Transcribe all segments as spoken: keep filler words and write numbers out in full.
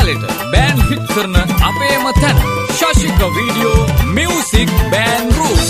කාලෙට band hit කරන අපේම තැන ශාෂික වීඩියෝ මියුසික් බෑන්ඩ් රූට්ස්.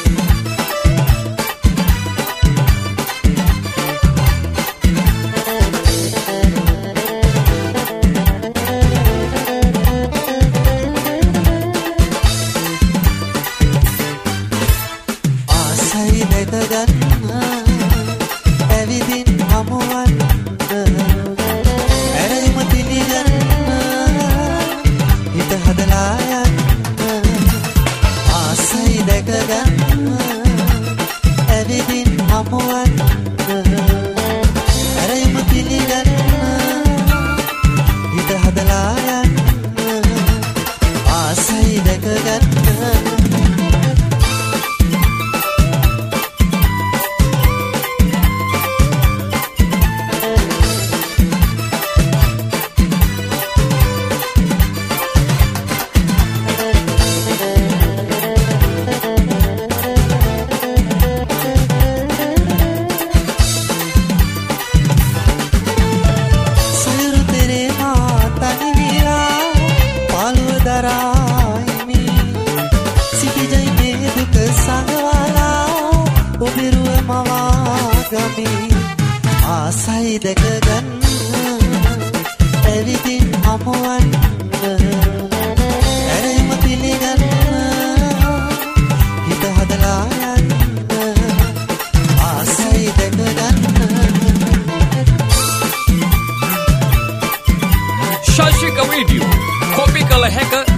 ආසයි දැක ගන්න ඇවිදින් හමුවන්න ඇරෙම පිළිගන්න හිත හදලා යන්න ආසයි දැක ගන්න. ශාෂික වීඩියෝ කොපි කළ හැක